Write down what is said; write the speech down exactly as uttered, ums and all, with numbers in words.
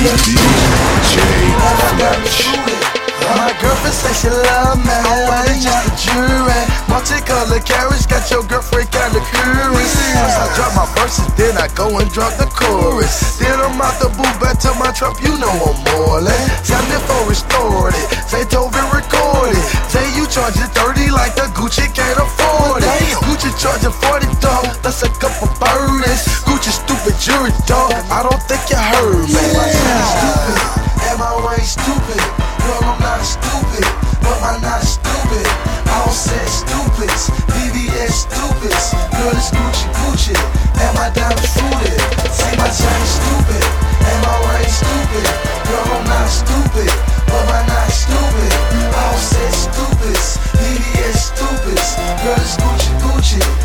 D J Fletch. My girlfriend say she love me, but it's just a jury. Multicolored carriage got your girlfriend kinda curious. Once I drop my verses, then I go and drop the chorus. Then I'm out the booth back to my trap, you know I'm Morley. Time before restored it, say Toby recorded. Say you charging thirty like the Gucci can't afford it. Gucci charging forty dog, that's a couple burdens. Gucci stupid jury dog, I don't think you heard me. Stupid, am I right stupid? Girl, I'm not stupid, but I'm not stupid. All said stupids, V V S stupids. Girl, it's Gucci Gucci, and my diamonds fruited. Say my chain stupid, am I right stupid? Girl, I'm not stupid, but I'm not stupid. All said stupids, V V S stupids. Girl, it's Gucci Gucci.